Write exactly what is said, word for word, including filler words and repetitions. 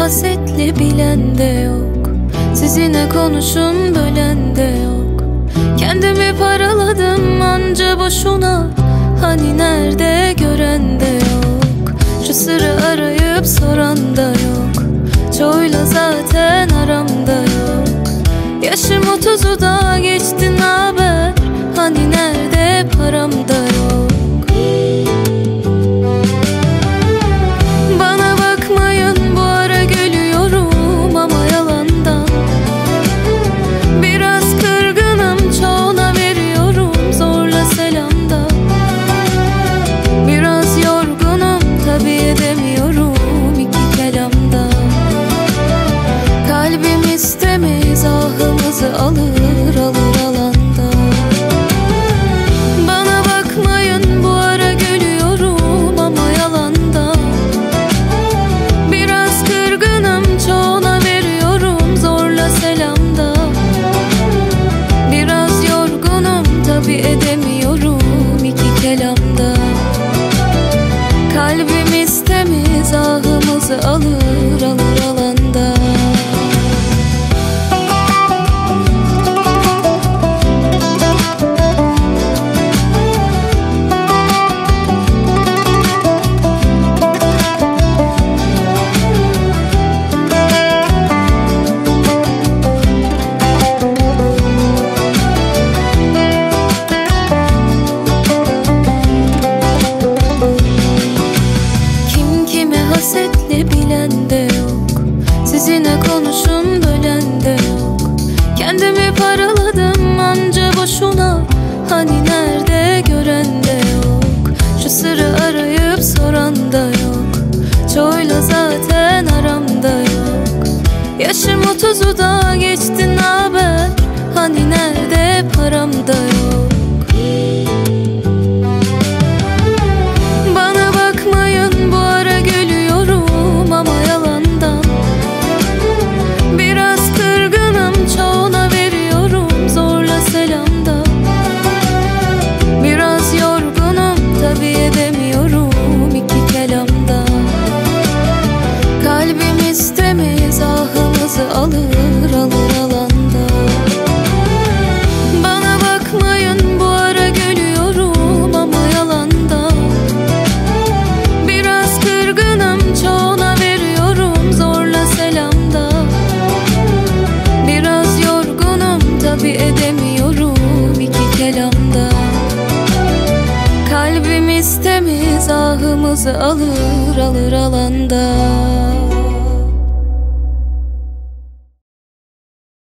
hasetli bilen de yok. Sizinle konuşun bölen de yok. Kendimi paraladım anca boşuna, hani nerede gören de yok. Şu sırrı arayıp soran da yok. Çoğuyla zaten aramda yok. Yaşım otuzu da geçti, naber? Hani nerede param da yok. Bana bakmayın bu ara gülüyorum ama yalandan. Biraz kırgınım, çoğuna veriyorum zorla selamda. Biraz yorgunum, tabi edemiyorum iki kelamda. Kalbim istemez, ahımızı alır alır alanda. Bana bakmayın bu ara gülüyorum ama yalandan. Biraz kırgınım, çoğuna veriyorum zorla selamda. Biraz yorgunum, tabi edemiyorum iki kelamda. Kalbim istemez, ahımızı alır alır alanda. Hasetli bilen de yok. Sizinle konuşun bölen de yok. Kendimi paraladım anca boşuna, hani nerede gören de yok. Şu sırrı arayıp soran da yok. Çoğuyla zaten aramda yok. Yaşım otuzu da geçti, naber? Hani nerede param da yok. Bana bakmayın bu ara gülüyorum ama yalandan. Biraz kırgınım, çoğuna veriyorum zorla selamda. Biraz yorgunum, tabi edemiyorum iki kelamda. Kalbim istemez, ahımızı alır alır alanda. Bana bakmayın bu ara gülüyorum ama yalandan. Biraz kırgınım, çoğuna veriyorum zorla selamda. Biraz yorgunum, tabi edemiyorum iki kelamda. Kalbim istemez, ahımızı alır alır alanda.